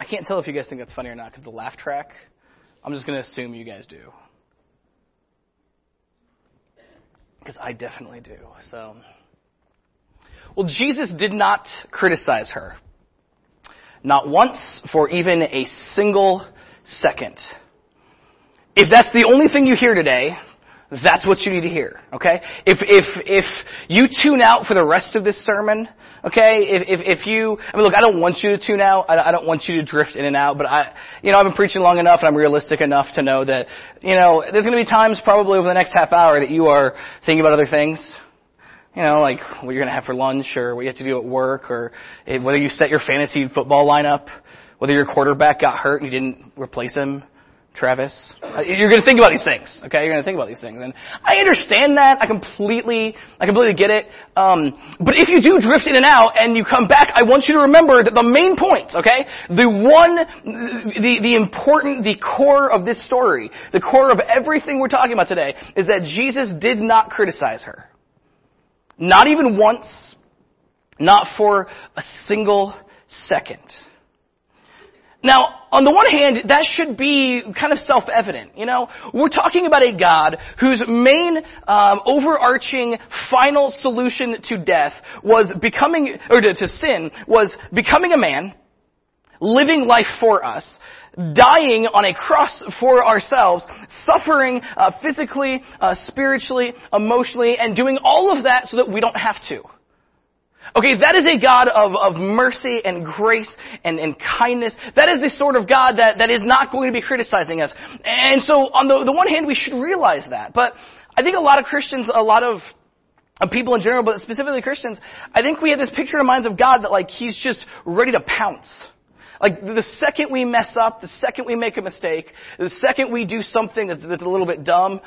can't tell if you guys think that's funny or not because the laugh track, I'm just going to assume you guys do. Because I definitely do. So, well, Jesus did not criticize her. Not once for even a single second. If that's the only thing you hear today, that's what you need to hear, okay? If you tune out for the rest of this sermon, okay? If you, I mean, look, I don't want you to tune out. I don't want you to drift in and out, but I've been preaching long enough and I'm realistic enough to know that, there's going to be times probably over the next half hour that you are thinking about other things. Like what you're going to have for lunch or what you have to do at work or whether you set your fantasy football lineup, whether your quarterback got hurt and you didn't replace him, Travis. You're going to think about these things, okay? You're going to think about these things. And I understand that. I completely get it. But if you do drift in and out and you come back, I want you to remember that the main point, okay? The core of this story, the core of everything we're talking about today is that Jesus did not criticize her. Not even once. Not for a single second. Now, on the one hand, that should be kind of self-evident, We're talking about a God whose main, overarching, final solution to death was to sin, was becoming a man, living life for us, dying on a cross for ourselves, suffering physically, spiritually, emotionally, and doing all of that so that we don't have to. Okay, that is a God of mercy and grace and kindness. That is the sort of God that is not going to be criticizing us. And so on the one hand, we should realize that. But I think a lot of Christians, a lot of people in general, but specifically Christians, I think we have this picture in our minds of God that He's just ready to pounce. Like the second we mess up, the second we make a mistake, the second we do something that's a little bit dumb,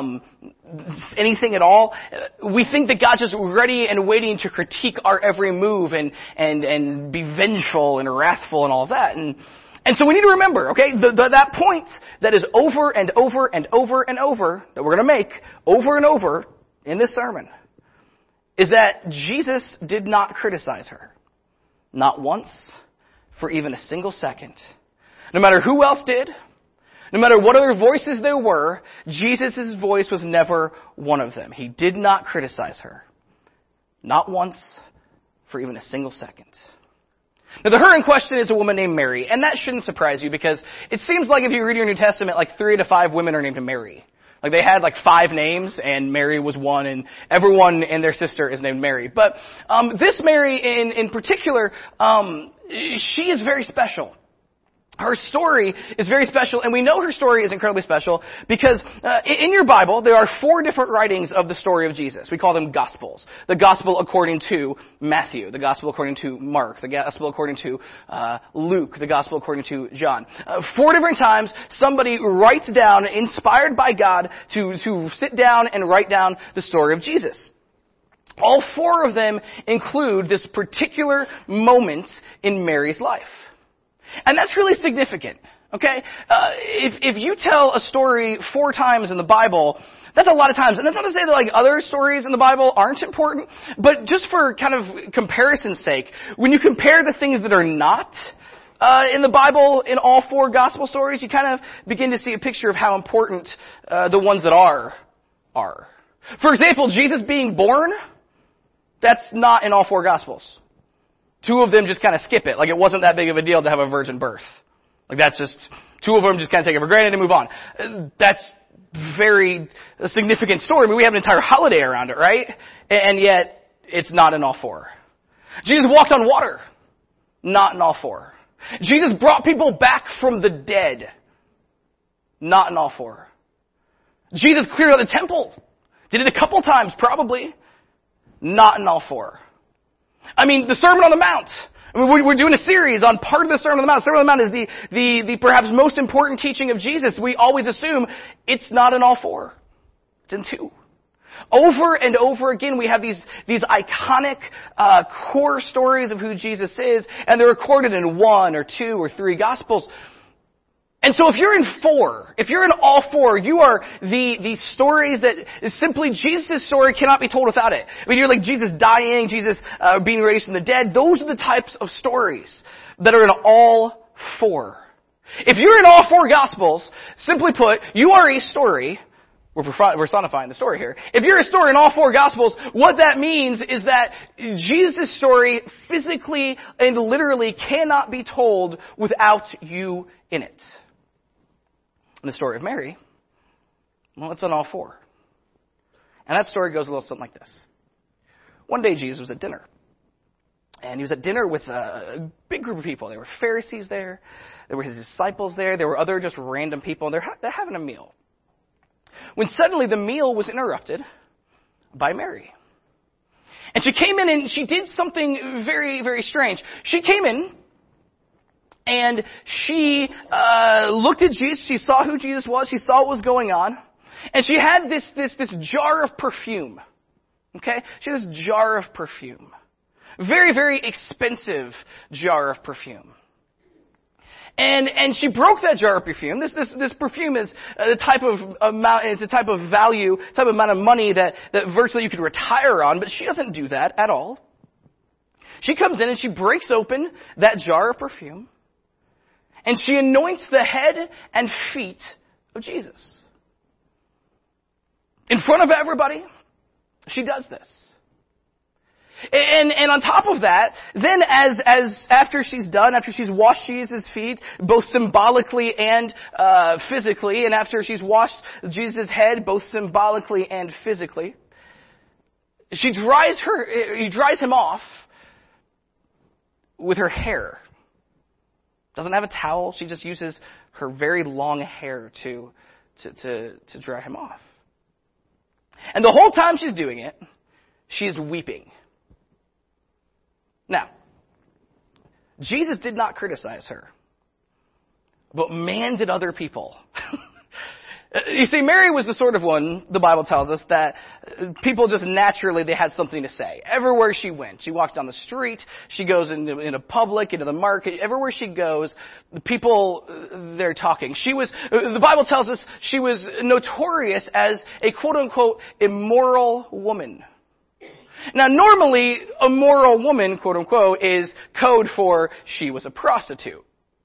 anything at all, we think that God's just ready and waiting to critique our every move and be vengeful and wrathful and all of that. And so we need to remember, okay, that point that is over and over and over and over that we're going to make over and over in this sermon is that Jesus did not criticize her. Not once. For even a single second. No matter who else did, no matter what other voices there were, Jesus' voice was never one of them. He did not criticize her. Not once for even a single second. Now the her in question is a woman named Mary, and that shouldn't surprise you because it seems like if you read your New Testament, 3 to 5 women are named Mary. They had 5 names, and Mary was one, and everyone and their sister is named Mary. But this Mary in particular, she is very special. Her story is very special, and we know her story is incredibly special because in your Bible, there are 4 different writings of the story of Jesus. We call them Gospels. The Gospel according to Matthew, the Gospel according to Mark, the Gospel according to Luke, the Gospel according to John. 4 different times, somebody writes down, inspired by God, to sit down and write down the story of Jesus. All 4 of them include this particular moment in Mary's life. And that's really significant, okay? If you tell a story 4 times in the Bible, that's a lot of times. And that's not to say that other stories in the Bible aren't important, but just for kind of comparison's sake, when you compare the things that are not in the Bible in all 4 gospel stories, you kind of begin to see a picture of how important the ones that are. For example, Jesus being born, that's not in all 4 gospels. 2 of them just kind of skip it. It wasn't that big of a deal to have a virgin birth. That's just, 2 of them just kind of take it for granted and move on. That's very a significant story. I mean, we have an entire holiday around it, right? And yet, it's not in all 4. Jesus walked on water. Not in all 4. Jesus brought people back from the dead. Not in all 4. Jesus cleared out the temple. Did it a couple times, probably. Not in all 4. I mean, the Sermon on the Mount. I mean, we're doing a series on part of the Sermon on the Mount. The Sermon on the Mount is the perhaps most important teaching of Jesus. We always assume it's not in all 4. It's in 2. Over and over again, we have these iconic core stories of who Jesus is, and they're recorded in 1 or 2 or 3 Gospels. And so if you're in 4, if you're in all 4, you are the stories that is simply Jesus' story cannot be told without it. I mean, you're Jesus dying, Jesus being raised from the dead. Those are the types of stories that are in all 4. If you're in all 4 Gospels, simply put, you are a story. We're personifying the story here. If you're a story in all 4 Gospels, what that means is that Jesus' story physically and literally cannot be told without you in it. And the story of Mary, well, it's on all 4. And that story goes a little something like this. One day Jesus was at dinner. And he was at dinner with a big group of people. There were Pharisees there. There were his disciples there. There were other just random people. And they're having a meal. When suddenly the meal was interrupted by Mary. And she came in and she did something very, very strange. She came in and she looked at Jesus. She saw who Jesus was. She saw what was going on. And she had this jar of perfume. Okay? She had this jar of perfume. Very, very expensive jar of perfume. And she broke that jar of perfume. This perfume is a type of amount, it's a type of value, type of amount of money that virtually you could retire on, but she doesn't do that at all. She comes in and she breaks open that jar of perfume and she anoints the head and feet of Jesus. In front of everybody, she does this. And on top of that, then after she's done, after she's washed Jesus' feet, both symbolically and physically, and after she's washed Jesus' head, both symbolically and physically, he dries him off with her hair. Doesn't have a towel. She just uses her very long hair to dry him off. And the whole time she's doing it, she's weeping. Now, Jesus did not criticize her, but man did other people. You see, Mary was the sort of one, the Bible tells us, that people just naturally, they had something to say. Everywhere she went, she walks down the street, she goes into public, into the market, everywhere she goes, the people, they're talking. The Bible tells us she was notorious as a quote-unquote immoral woman. Now, normally, a moral woman, quote-unquote, is code for she was a prostitute.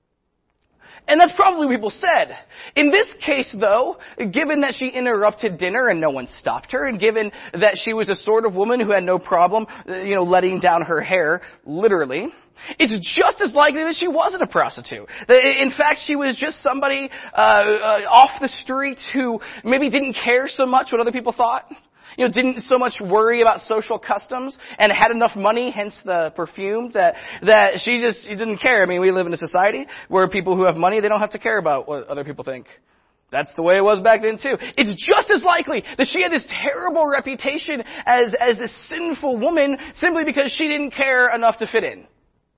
And that's probably what people said. In this case, though, given that she interrupted dinner and no one stopped her, and given that she was a sort of woman who had no problem, letting down her hair, literally, it's just as likely that she wasn't a prostitute. In fact, she was just somebody off the street who maybe didn't care so much what other people thought. Didn't so much worry about social customs and had enough money, hence the perfume, that she didn't care. I mean, we live in a society where people who have money, they don't have to care about what other people think. That's the way it was back then too. It's just as likely that she had this terrible reputation as this sinful woman simply because she didn't care enough to fit in.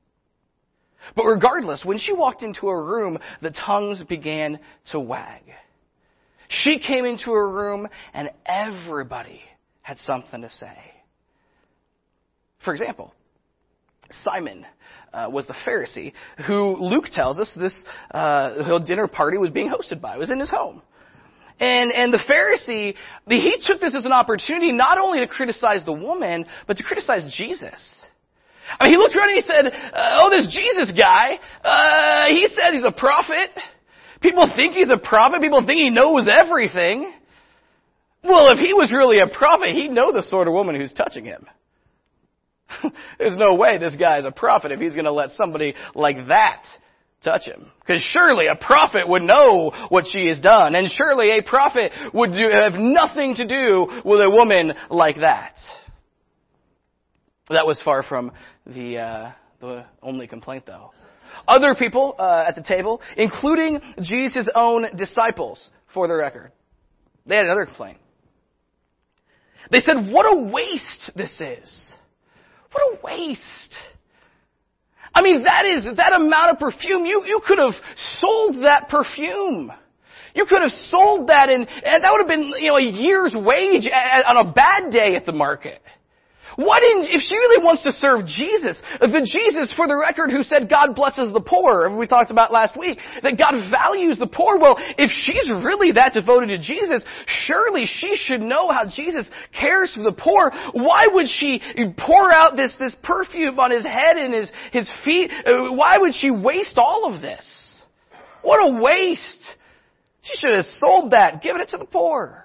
But regardless, when she walked into a room, the tongues began to wag. She came into a room and everybody had something to say. For example, Simon was the Pharisee who Luke tells us this dinner party was being hosted by. It was in his home. And the Pharisee, he took this as an opportunity not only to criticize the woman, but to criticize Jesus. I mean, he looked around and he said, this Jesus guy, he says he's a prophet. People think he's a prophet. People think he knows everything. Well, if he was really a prophet, he'd know the sort of woman who's touching him. There's no way this guy's a prophet if he's going to let somebody like that touch him. Because surely a prophet would know what she has done. And surely a prophet would have nothing to do with a woman like that. That was far from the only complaint, though. Other people at the table, including Jesus' own disciples, for the record, they had another complaint. They said, what a waste this is. What a waste. I mean, that amount of perfume, you could have sold that perfume. You could have sold that and that would have been, a year's wage on a bad day at the market. If she really wants to serve Jesus, the Jesus, for the record, who said God blesses the poor, we talked about last week, that God values the poor, well, if she's really that devoted to Jesus, surely she should know how Jesus cares for the poor. Why would she pour out this perfume on his head and his feet? Why would she waste all of this? What a waste. She should have sold that, given it to the poor.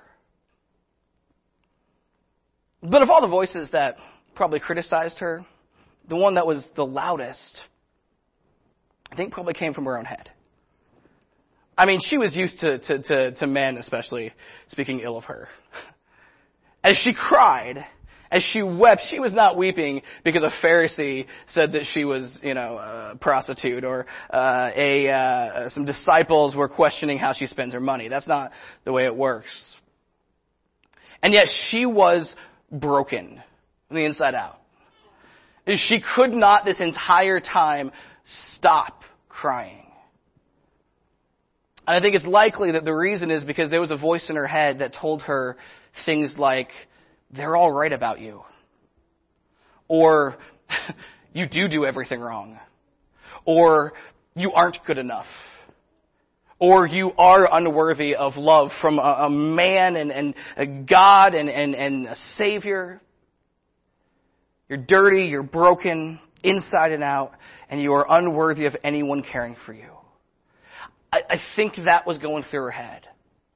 But of all the voices that probably criticized her, the one that was the loudest, I think probably came from her own head. I mean, she was used to men especially speaking ill of her. As she cried, as she wept, she was not weeping because a Pharisee said that she was, a prostitute, or some disciples were questioning how she spends her money. That's not the way it works. And yet she was broken from the inside out. She could not this entire time stop crying. And I think it's likely that the reason is because there was a voice in her head that told her things like, they're all right about you. Or, you do everything wrong. Or, you aren't good enough. Or, you are unworthy of love from a man and a God and a Savior. You're dirty, you're broken, inside and out, and you are unworthy of anyone caring for you. I think that was going through her head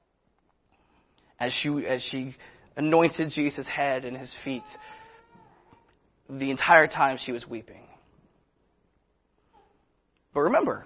as she anointed Jesus' head and his feet. The entire time she was weeping. But remember,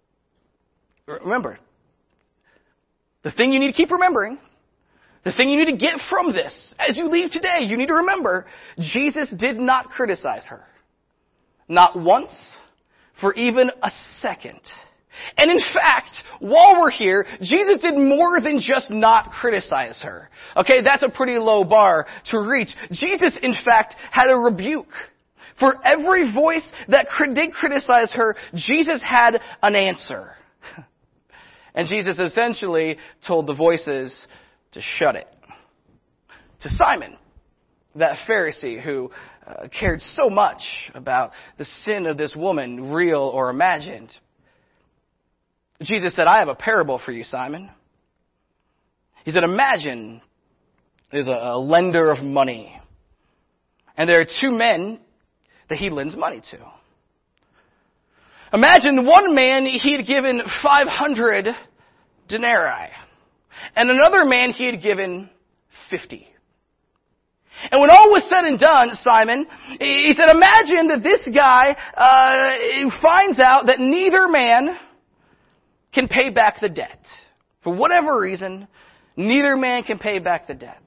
the thing you need to keep remembering, the thing you need to get from this as you leave today, you need to remember, Jesus did not criticize her. Not once, for even a second. And in fact, while we're here, Jesus did more than just not criticize her. Okay, that's a pretty low bar to reach. Jesus, in fact, had a rebuke. For every voice that did criticize her, Jesus had an answer. And Jesus essentially told the voices to shut it. To Simon, that Pharisee who cared so much about the sin of this woman, real or imagined, Jesus said, I have a parable for you, Simon. He said, imagine there's a lender of money. And there are two men that he lends money to. Imagine one man he had given 500 denarii. And another man he had given 50. And when all was said and done, Simon, he said, imagine that this guy finds out that neither man can pay back the debt. For whatever reason, neither man can pay back the debt.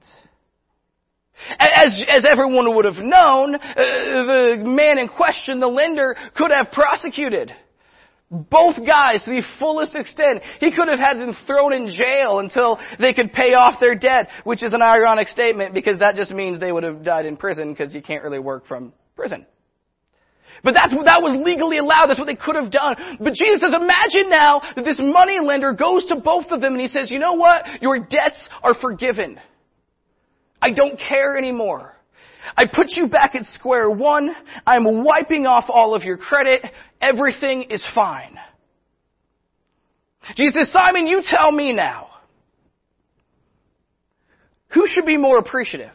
As everyone would have known, the man in question, the lender, could have prosecuted both guys to the fullest extent. He could have had them thrown in jail until they could pay off their debt, which is an ironic statement because that just means they would have died in prison because you can't really work from prison. But that was legally allowed. That's what they could have done. But Jesus says, imagine now that this money lender goes to both of them and he says, you know what? Your debts are forgiven. I don't care anymore. I put you back at square one. I'm wiping off all of your credit. Everything is fine. Jesus says, Simon, you tell me now. Who should be more appreciative?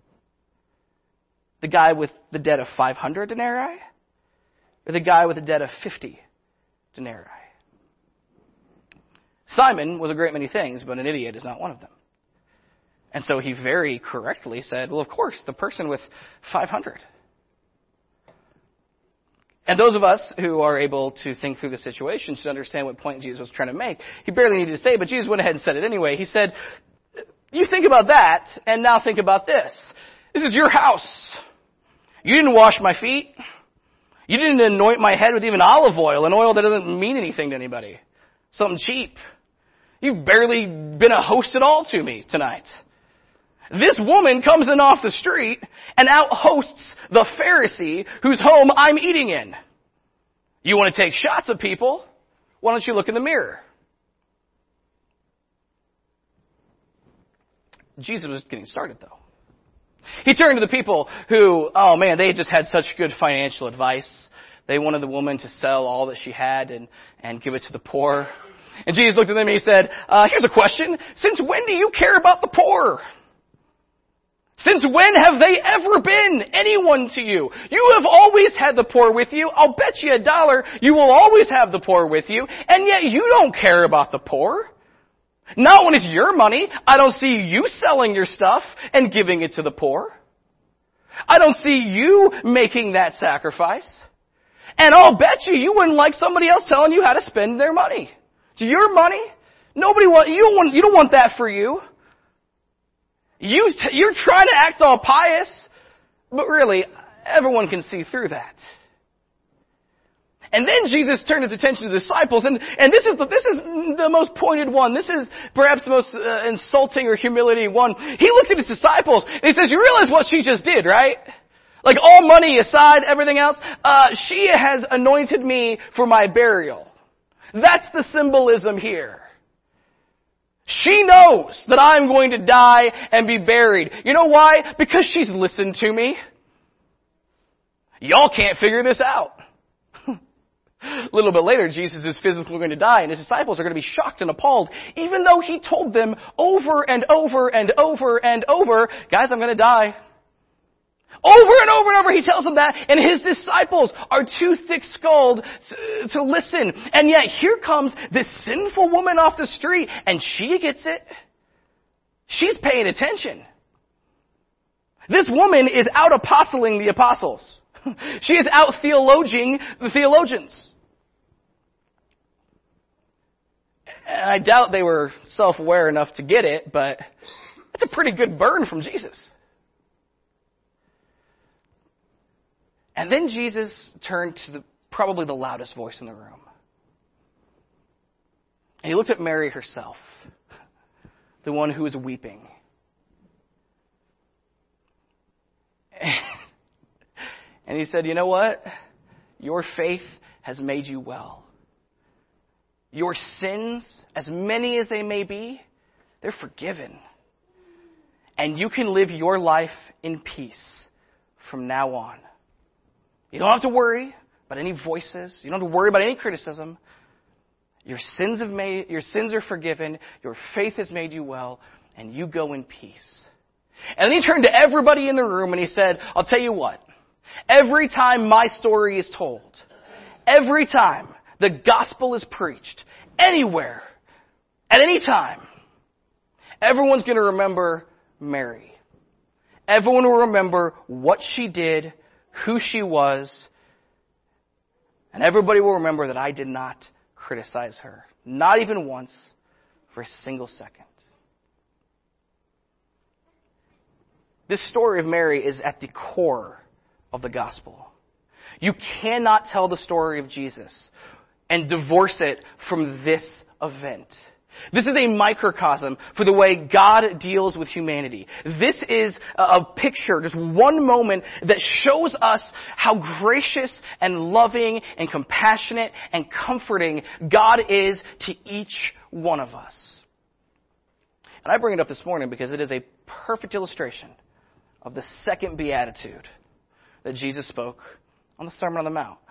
The guy with the debt of 500 denarii? Or the guy with a debt of 50 denarii? Simon was a great many things, but an idiot is not one of them. And so he very correctly said, well, of course, the person with 500. And those of us who are able to think through the situation should understand what point Jesus was trying to make. He barely needed to say, but Jesus went ahead and said it anyway. He said, you think about that, and now think about this. This is your house. You didn't wash my feet. You didn't anoint my head with even olive oil, an oil that doesn't mean anything to anybody. Something cheap. You've barely been a host at all to me tonight. This woman comes in off the street and out hosts the Pharisee whose home I'm eating in. You want to take shots of people? Why don't you look in the mirror? Jesus was getting started though. He turned to the people who, oh man, they had just had such good financial advice. They wanted the woman to sell all that she had and give it to the poor. And Jesus looked at them and he said, here's a question. Since when do you care about the poor? Since when have they ever been anyone to you? You have always had the poor with you. I'll bet you $1 you will always have the poor with you, and yet you don't care about the poor. Not when it's your money. I don't see you selling your stuff and giving it to the poor. I don't see you making that sacrifice. And I'll bet you wouldn't like somebody else telling you how to spend their money. It's your money. You don't want that for you. You're trying to act all pious, but really, everyone can see through that. And then Jesus turned his attention to the disciples, and this is the most pointed one. This is perhaps the most insulting or humiliating one. He looked at his disciples, and he says, you realize what she just did, right? Like all money aside, everything else, she has anointed me for my burial. That's the symbolism here. She knows that I'm going to die and be buried. You know why? Because she's listened to me. Y'all can't figure this out. A little bit later, Jesus is physically going to die, and his disciples are going to be shocked and appalled, even though he told them over and over and over and over, guys, I'm going to die. Over and over and over he tells them that, and his disciples are too thick-skulled to listen. And yet here comes this sinful woman off the street, and she gets it. She's paying attention. This woman is out apostling the apostles. She is out theologing the theologians. And I doubt they were self-aware enough to get it, but it's a pretty good burn from Jesus. And then Jesus turned to probably the loudest voice in the room. And he looked at Mary herself, the one who was weeping. And he said, you know what? Your faith has made you well. Your sins, as many as they may be, they're forgiven. And you can live your life in peace from now on. You don't have to worry about any voices. You don't have to worry about any criticism. Your sins are forgiven. Your faith has made you well. And you go in peace. And then he turned to everybody in the room and he said, I'll tell you what. Every time my story is told, every time the gospel is preached, anywhere, at any time, everyone's going to remember Mary. Everyone will remember what she did, who she was, and everybody will remember that I did not criticize her. Not even once, for a single second. This story of Mary is at the core of the gospel. You cannot tell the story of Jesus and divorce it from this event. This is a microcosm for the way God deals with humanity. This is a picture, just one moment that shows us how gracious and loving and compassionate and comforting God is to each one of us. And I bring it up this morning because it is a perfect illustration of the second beatitude that Jesus spoke on the Sermon on the Mount.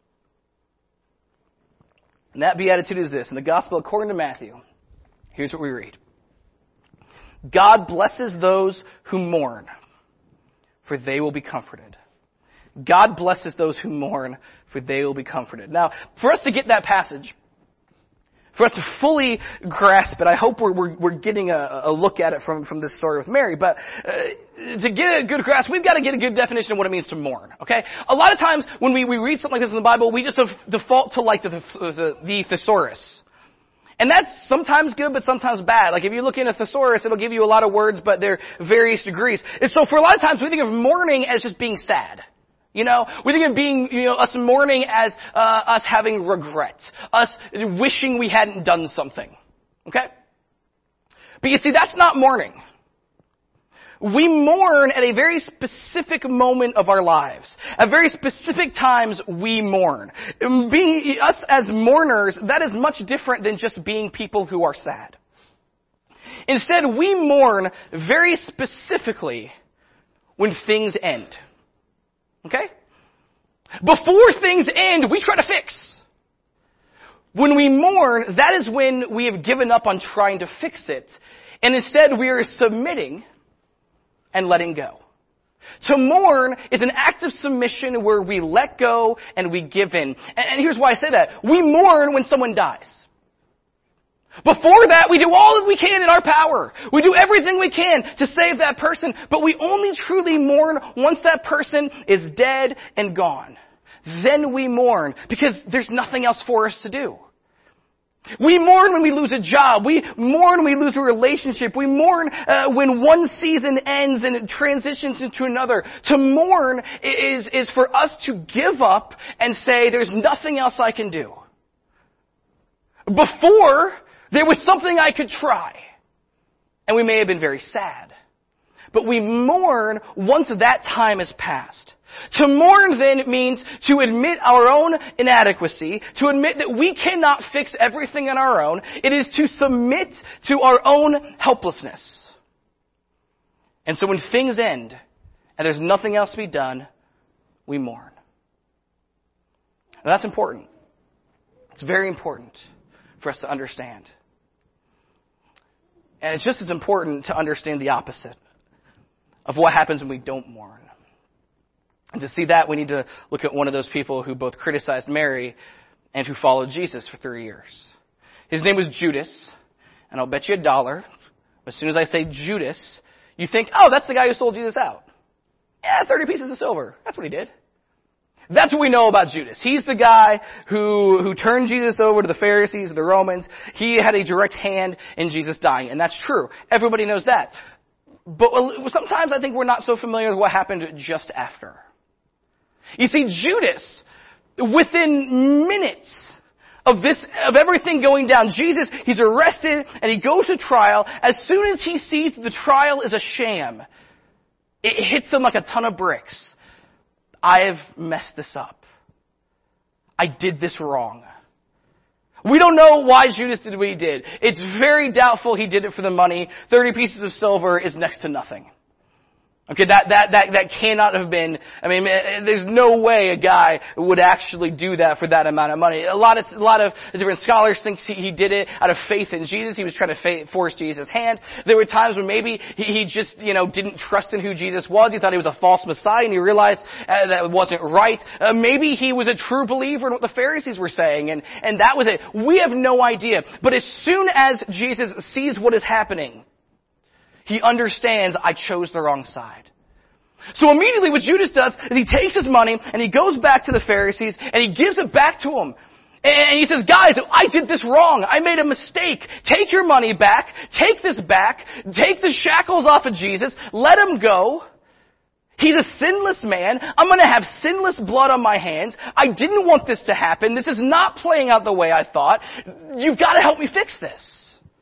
And that beatitude is this. In the Gospel according to Matthew, here's what we read. God blesses those who mourn, for they will be comforted. God blesses those who mourn, for they will be comforted. Now, for us to get that passage, for us to fully grasp it, I hope we're getting a look at it from this story with Mary. But to get a good grasp, we've got to get a good definition of what it means to mourn. Okay? A lot of times when we read something like this in the Bible, we just default to like the thesaurus. And that's sometimes good, but sometimes bad. Like if you look in a thesaurus, it'll give you a lot of words, but they're various degrees. And so for a lot of times we think of mourning as just being sad. You know, we think of being, us mourning as us having regret, us wishing we hadn't done something. Okay? But you see, that's not mourning. We mourn at a very specific moment of our lives. At very specific times, we mourn. Us as mourners, that is much different than just being people who are sad. Instead, we mourn very specifically when things end. Okay? Before things end, we try to fix. When we mourn, that is when we have given up on trying to fix it. And instead, we are submitting and letting go. To mourn is an act of submission where we let go and we give in. And here's why I say that. We mourn when someone dies. Before that, we do all that we can in our power. We do everything we can to save that person, but we only truly mourn once that person is dead and gone. Then we mourn because there's nothing else for us to do. We mourn when we lose a job. We mourn when we lose a relationship. We mourn when one season ends and it transitions into another. To mourn is for us to give up and say, there's nothing else I can do. Before, there was something I could try. And we may have been very sad. But we mourn once that time has passed. To mourn then means to admit our own inadequacy, to admit that we cannot fix everything on our own. It is to submit to our own helplessness. And so when things end and there's nothing else to be done, we mourn. And that's important. It's very important for us to understand. And it's just as important to understand the opposite of what happens when we don't mourn. And to see that, we need to look at one of those people who both criticized Mary and who followed Jesus for 3 years. His name was Judas, and I'll bet you $1. As soon as I say Judas, you think, oh, that's the guy who sold Jesus out. Yeah, 30 pieces of silver. That's what he did. That's what we know about Judas. He's the guy who turned Jesus over to the Pharisees, the Romans. He had a direct hand in Jesus dying, and that's true. Everybody knows that. But sometimes I think we're not so familiar with what happened just after. You see, Judas, within minutes of everything going down, Jesus, he's arrested and he goes to trial. As soon as he sees the trial is a sham, it hits him like a ton of bricks. I have messed this up. I did this wrong. We don't know why Judas did what he did. It's very doubtful he did it for the money. 30 pieces of silver is next to nothing. Okay, that cannot have been, I mean, there's no way a guy would actually do that for that amount of money. A lot of different scholars think he did it out of faith in Jesus. He was trying to force Jesus' hand. There were times when maybe he just, didn't trust in who Jesus was. He thought he was a false Messiah and he realized that it wasn't right. Maybe he was a true believer in what the Pharisees were saying and that was it. We have no idea. But as soon as Jesus sees what is happening, he understands I chose the wrong side. So immediately what Judas does is he takes his money and he goes back to the Pharisees and he gives it back to them. And he says, guys, I did this wrong. I made a mistake. Take your money back. Take this back. Take the shackles off of Jesus. Let him go. He's a sinless man. I'm going to have sinless blood on my hands. I didn't want this to happen. This is not playing out the way I thought. You've got to help me fix this.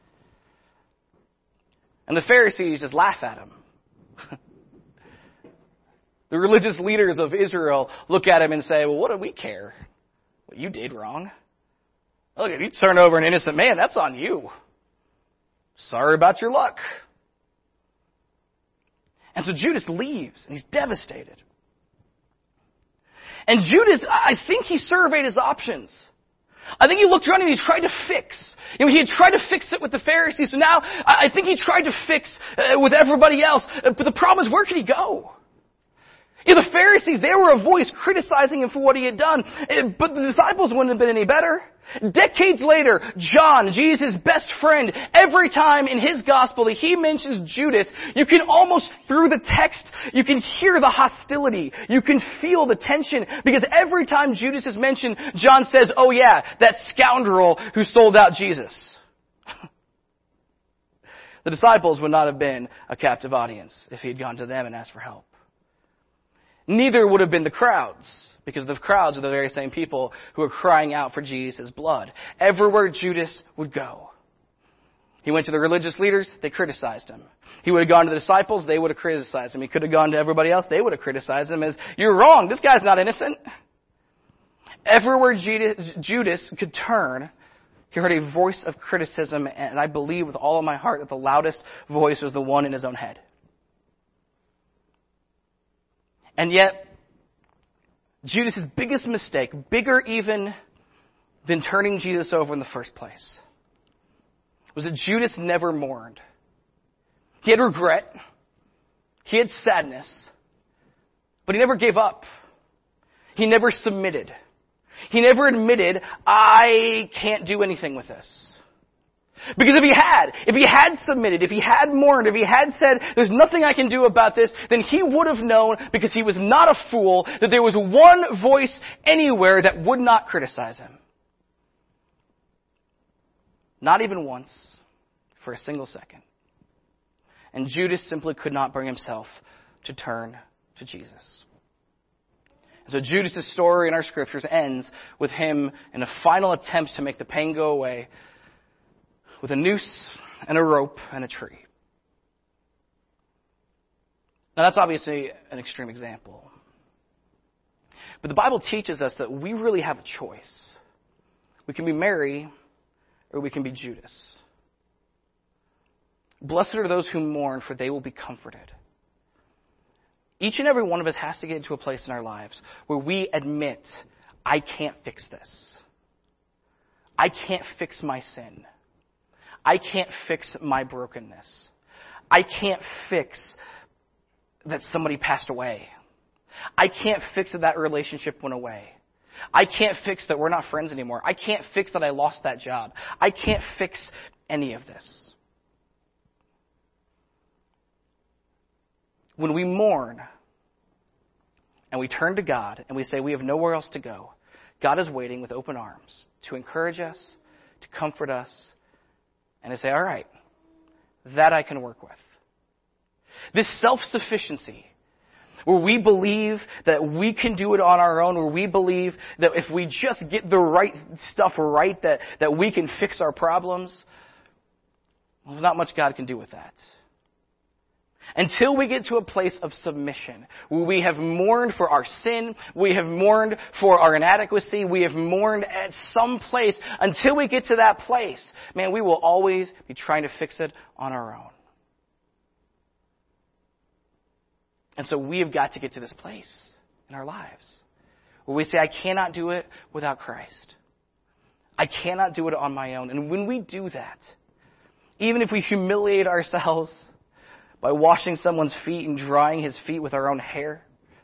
And the Pharisees just laugh at him. The religious leaders of Israel look at him and say, well, what do we care? What you did wrong. Look, if you turn over an innocent man, that's on you. Sorry about your luck. And so Judas leaves, and he's devastated. And Judas, I think he surveyed his options. I think he looked around and he tried to fix. He had tried to fix it with the Pharisees. So now I think he tried to fix with everybody else. But the problem is, where could he go? The Pharisees, they were a voice criticizing him for what he had done. But the disciples wouldn't have been any better. Decades later, John, Jesus' best friend, every time in his gospel that he mentions Judas, you can almost, through the text, you can hear the hostility. You can feel the tension. Because every time Judas is mentioned, John says, oh yeah, that scoundrel who sold out Jesus. The disciples would not have been a captive audience if he had gone to them and asked for help. Neither would have been the crowds, because the crowds are the very same people who are crying out for Jesus' blood. Everywhere Judas would go. He went to the religious leaders, they criticized him. He would have gone to the disciples, they would have criticized him. He could have gone to everybody else, they would have criticized him as, you're wrong, this guy's not innocent. Everywhere Judas could turn, he heard a voice of criticism, and I believe with all of my heart that the loudest voice was the one in his own head. And yet, Judas' biggest mistake, bigger even than turning Jesus over in the first place, was that Judas never mourned. He had regret. He had sadness, but he never gave up. He never submitted. He never admitted, I can't do anything with this. Because if he had submitted, if he had mourned, if he had said, there's nothing I can do about this, then he would have known, because he was not a fool, that there was one voice anywhere that would not criticize him. Not even once, for a single second. And Judas simply could not bring himself to turn to Jesus. And so Judas' story in our scriptures ends with him in a final attempt to make the pain go away with a noose and a rope and a tree. Now that's obviously an extreme example. But the Bible teaches us that we really have a choice. We can be Mary or we can be Judas. Blessed are those who mourn, for they will be comforted. Each and every one of us has to get into a place in our lives where we admit, I can't fix this. I can't fix my sin. I can't fix my brokenness. I can't fix that somebody passed away. I can't fix that relationship went away. I can't fix that we're not friends anymore. I can't fix that I lost that job. I can't fix any of this. When we mourn and we turn to God and we say we have nowhere else to go, God is waiting with open arms to encourage us, to comfort us, and to say, all right, that I can work with. This self-sufficiency, where we believe that we can do it on our own, where we believe that if we just get the right stuff right, that we can fix our problems, well, there's not much God can do with that. Until we get to a place of submission, where we have mourned for our sin, we have mourned for our inadequacy, we have mourned at some place, until we get to that place, man, we will always be trying to fix it on our own. And so we have got to get to this place in our lives, where we say, I cannot do it without Christ. I cannot do it on my own. And when we do that, even if we humiliate ourselves by washing someone's feet and drying his feet with our own hair,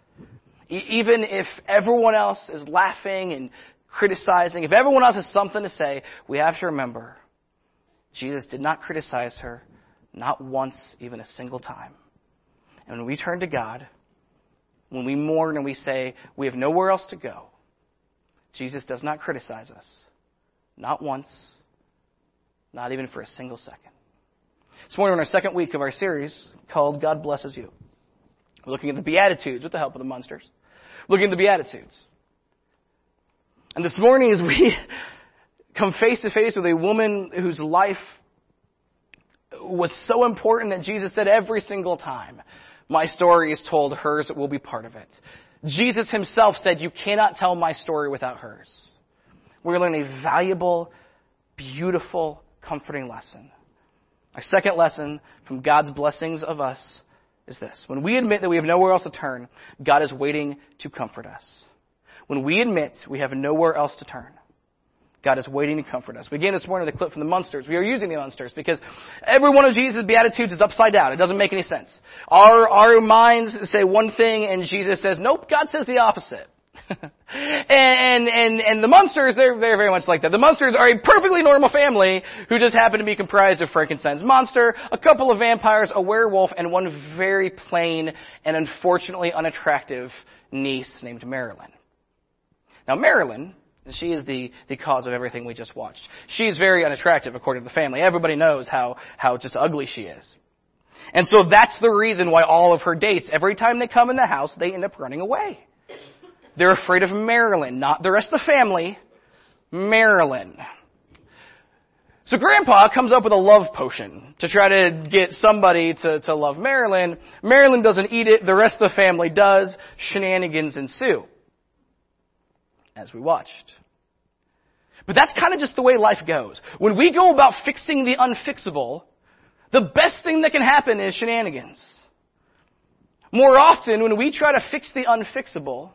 even if everyone else is laughing and criticizing, if everyone else has something to say, we have to remember, Jesus did not criticize her, not once, even a single time. And when we turn to God, when we mourn and we say we have nowhere else to go, Jesus does not criticize us, not once, not even for a single second. This morning, we're in our second week of our series called God Blesses You. We're looking at the Beatitudes with the help of the Munsters. Looking at the Beatitudes. And this morning, as we come face to face with a woman whose life was so important that Jesus said every single time, my story is told, hers will be part of it. Jesus himself said, you cannot tell my story without hers. We're going to learn a valuable, beautiful, comforting lesson. Our second lesson from God's blessings of us is this. When we admit that we have nowhere else to turn, God is waiting to comfort us. When we admit we have nowhere else to turn, God is waiting to comfort us. We began this morning with a clip from the Munsters. We are using the Munsters because every one of Jesus' Beatitudes is upside down. It doesn't make any sense. Our minds say one thing and Jesus says, nope, God says the opposite. and the Munsters, they're very much like that. The Munsters are a perfectly normal family who just happen to be comprised of Frankenstein's monster, a couple of vampires, a werewolf, and one very plain and unfortunately unattractive niece named Marilyn. Now Marilyn, she is the cause of everything we just watched. She is very unattractive according to the family. Everybody knows how just ugly she is. And so that's the reason why all of her dates, every time they come in the house, they end up running away. They're afraid of Marilyn, not the rest of the family, Marilyn. So Grandpa comes up with a love potion to try to get somebody to love Marilyn. Marilyn doesn't eat it. The rest of the family does. Shenanigans ensue, as we watched. But that's kind of just the way life goes. When we go about fixing the unfixable, the best thing that can happen is shenanigans. More often, when we try to fix the unfixable,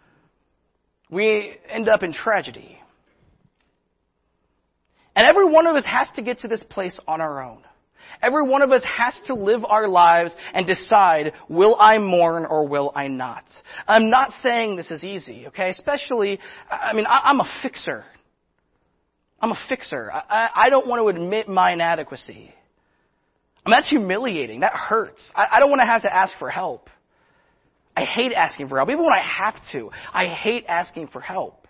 we end up in tragedy. And every one of us has to get to this place on our own. Every one of us has to live our lives and decide, will I mourn or will I not? I'm not saying this is easy, okay? Especially, I'm a fixer. I'm a fixer. I don't want to admit my inadequacy. That's humiliating. That hurts. I don't want to have to ask for help. I hate asking for help. Even when I have to, I hate asking for help.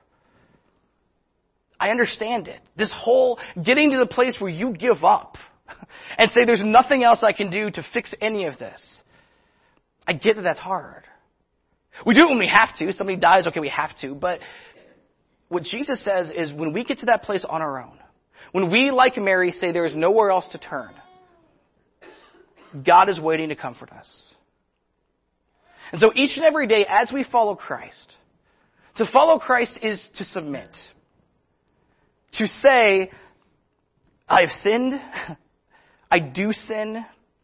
I understand it. This whole getting to the place where you give up and say there's nothing else I can do to fix any of this. I get that that's hard. We do it when we have to. Somebody dies, okay, we have to. But what Jesus says is when we get to that place on our own, when we, like Mary, say there is nowhere else to turn, God is waiting to comfort us. And so each and every day as we follow Christ, to follow Christ is to submit. To say, I have sinned, I do sin,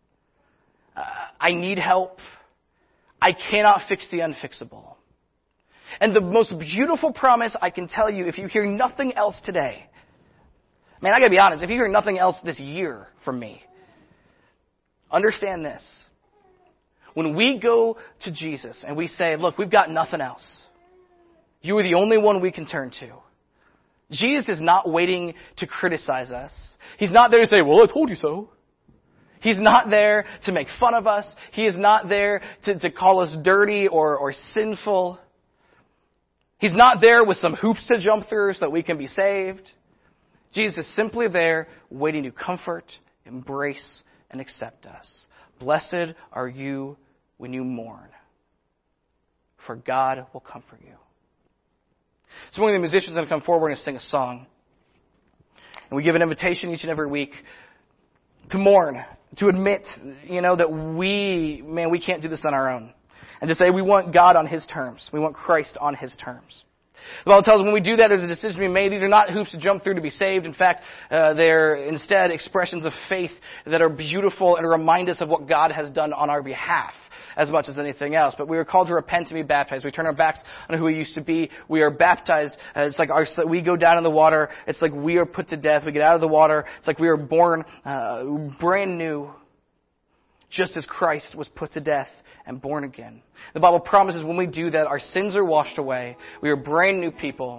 I need help, I cannot fix the unfixable. And the most beautiful promise I can tell you, if you hear nothing else today, man, I gotta be honest, if you hear nothing else this year from me, understand this. When we go to Jesus and we say, look, we've got nothing else. You are the only one we can turn to. Jesus is not waiting to criticize us. He's not there to say, well, I told you so. He's not there to make fun of us. He is not there to call us dirty or sinful. He's not there with some hoops to jump through so that we can be saved. Jesus is simply there waiting to comfort, embrace, and accept us. Blessed are you when you mourn, for God will comfort you. So one of the musicians are going to come forward and sing a song. And we give an invitation each and every week to mourn, to admit, that we can't do this on our own. And to say we want God on His terms. We want Christ on His terms. The Bible tells us when we do that, there's a decision to be made. These are not hoops to jump through to be saved. In fact, they're instead expressions of faith that are beautiful and remind us of what God has done on our behalf as much as anything else. But we are called to repent and be baptized. We turn our backs on who we used to be. We are baptized. It's like we go down in the water. It's like we are put to death. We get out of the water. It's like we are born brand new, just as Christ was put to death and born again. The Bible promises when we do that, our sins are washed away. We are brand new people.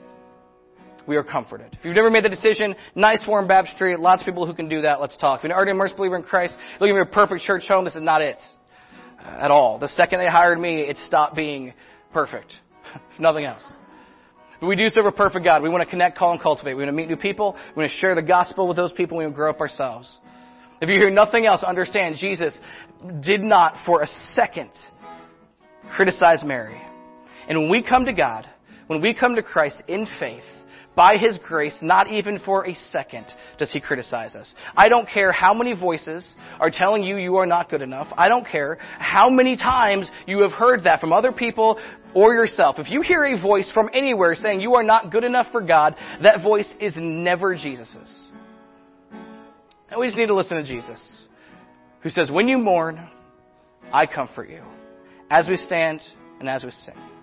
We are comforted. If you've never made the decision, nice warm baptistry, lots of people who can do that. Let's talk. If you're already an immersed believer in Christ, looking for a perfect church home, this is not it at all. The second they hired me, it stopped being perfect. Nothing else. But we do serve a perfect God. We want to connect, call, and cultivate. We want to meet new people. We want to share the gospel with those people. We want to grow up ourselves. If you hear nothing else, understand Jesus did not for a second criticize Mary. And when we come to God, when we come to Christ in faith, by His grace, not even for a second does He criticize us. I don't care how many voices are telling you you are not good enough. I don't care how many times you have heard that from other people or yourself. If you hear a voice from anywhere saying you are not good enough for God, that voice is never Jesus's. And we just need to listen to Jesus, who says, when you mourn, I comfort you, as we stand and as we sing.